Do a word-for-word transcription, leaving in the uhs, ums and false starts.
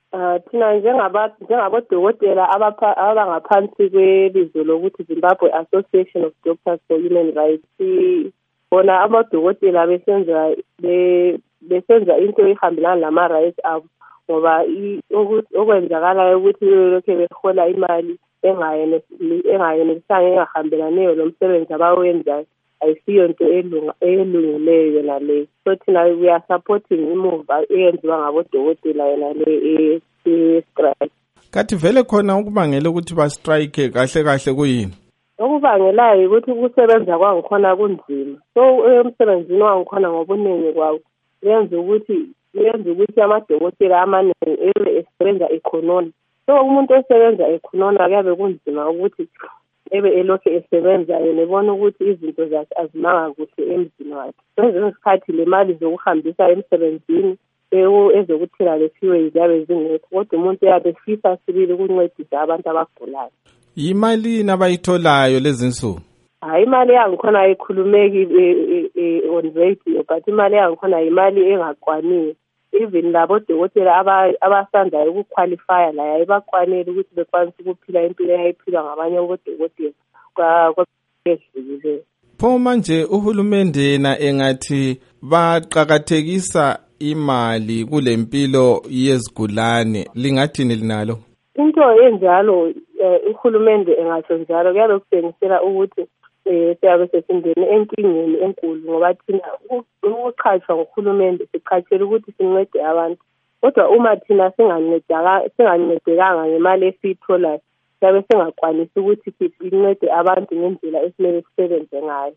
Uh, thina njengaba njengabodokotela abapha abangaphansi kwebizo lokuthi Zimbabwe Association of Doctors for Human Rights, bona amadokotela besenza besenza into ehambelana nama rights abo, ngoba okwenzakala ukuthi lokho behola imali engayenelisanga engahambelaniyo lomsebenzi abawenzayo ayisiyo into elungileyo yona le. So thina we are supporting imove eyenziwa ngabodokotela yona le e-strike. Kathi vele khona ukubangela ukuthi ba strike kahle kahle kuyini? Okubangelayo ukuthi ukusebenza kwangikhona kunzima. So emsebenzini wangikhona ngobuningi kwawo yenza ukuthi yenza ukuthi amadokotela amaningi ebe esebenza ekhonona. So umuntu osebenza ekhonona kuyabe kunzima ukuthi ebe elokhe esebenza yebona ukuthi izinto zakhe azimanga kuhle emzini wakhe. Kwezinye isikhathi le mali zokuhambisa emsebenzini ezokuthela lefiwe ziyabe zingekho, kodwa umuntu uyabe efisa sibili ukuncedisa abantu abagulayo. Imali nabayitholayo lezi nsuku? Hayi, imali yangikhona ayikhulumeki on radio, but imali yangikhona imali engakwaniyo. Even labo dokotela abasanda ukuqualify la ayibakwanele ukuthi bekwanise ukuphila impilo eyayiphilwa ngabanye abodokotela kwakwedlule. Pho manje uhulumende na engathi baqhakathekisa imali kule mpilo yezigulane, lingathini linalo? Into enjalo uhulumende engatsho njalo kuyabe kutshengisela ukuthi siyabe sesingene enkingeni enkulu, ngoba thina ukuqhatshwa nguhulumende siqhatshela ukuthi sincede abantu, kodwa uma thina singancedekanga ngemali esiyitholayo siyabe singakwanisi ukuthi sincede abantu ngendlela esimele sisebenze ngayo.